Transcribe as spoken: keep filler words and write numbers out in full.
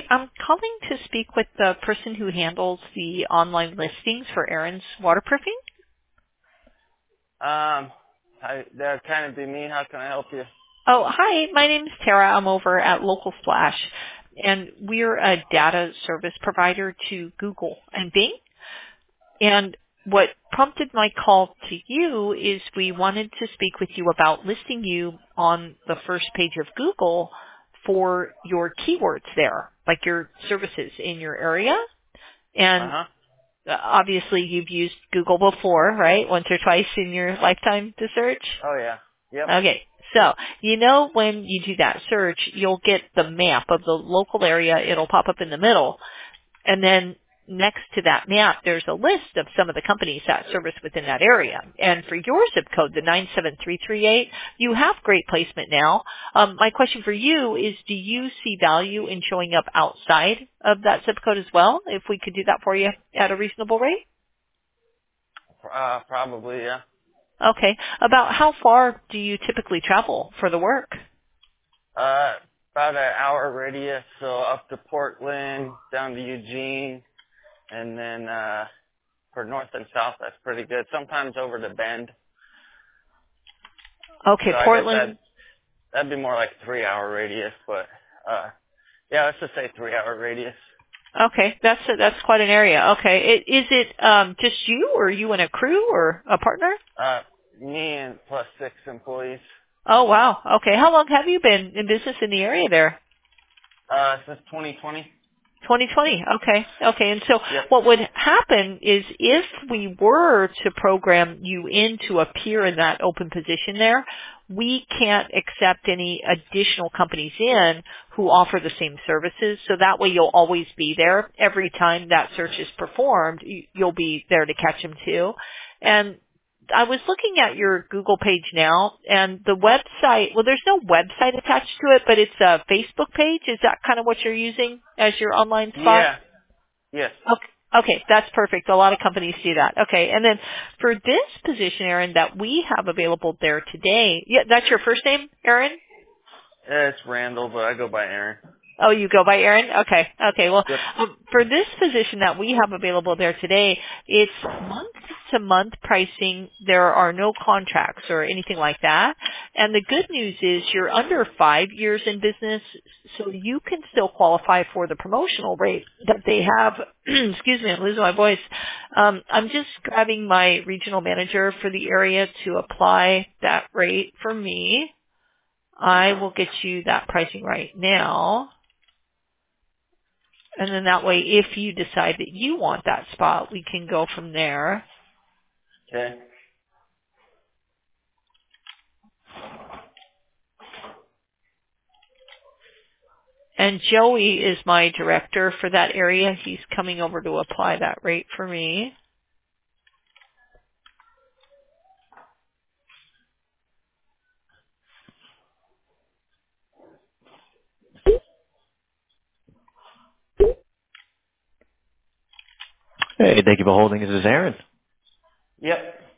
I'm calling to speak with the person who handles the online listings for Aaron's waterproofing. Um, I, that would kind of be me. How can I help you? Oh, hi. My name is Tara. I'm over at Local Splash, and we're a data service provider to Google and Bing. And what prompted my call to you is we wanted to speak with you about listing you on the first page of Google for your keywords there, like your services in your area. And Uh-huh. uh, obviously you've used Google before, right? Once or twice in your lifetime to search. Oh, yeah. Yep. Okay. So, you know when you do that search, you'll get the map of the local area. It'll pop up in the middle. And then next to that map, there's a list of some of the companies that service within that area. And for your zip code, the nine seven three three eight, you have great placement now. Um, my question for you is, do you see value in showing up outside of that zip code as well, if we could do that for you at a reasonable rate? Uh, probably, yeah. Okay. About how far do you typically travel for the work? Uh, about an hour radius, so up to Portland, down to Eugene, and then, uh, for north and south, that's pretty good. Sometimes over to Bend. Okay, So I guess Portland. that that'd be more like a three-hour radius, but, uh, yeah, let's just say three-hour radius. Okay, that's that's quite an area. Okay, it, is it um, just you, or you and a crew, or a partner? Uh, me and plus six employees. Oh wow. Okay, how long have you been in business in the area there? Uh, since twenty twenty. twenty twenty. Okay. Okay. And so Yep. what would happen is if we were to program you in to appear in that open position there, we can't accept any additional companies in who offer the same services. So that way you'll always be there. Every time that search is performed, you- you'll be there to catch them too. And I was looking at your Google page now, and the website, well, there's no website attached to it, but it's a Facebook page. Is that kind of what you're using as your online spot? Yeah. Yes. Okay. Okay, that's perfect. A lot of companies do that. Okay, and then for this position, Aaron, that we have available there today, yeah, that's your first name, Aaron? Yeah, it's Randall, but I go by Aaron. Oh, you go by Aaron? Okay. Okay. Well, Yep. um, for this position that we have available there today, it's month-to-month pricing. There are no contracts or anything like that. And the good news is you're under five years in business, so you can still qualify for the promotional rate that they have. Excuse me, I'm losing my voice. Um, I'm just grabbing my regional manager for the area to apply that rate for me. I will get you that pricing right now. And then that way, if you decide that you want that spot, we can go from there. Okay. And Joey is my director for that area. He's coming over to apply that rate for me. Hey, thank you for holding. This is Aaron. Yep.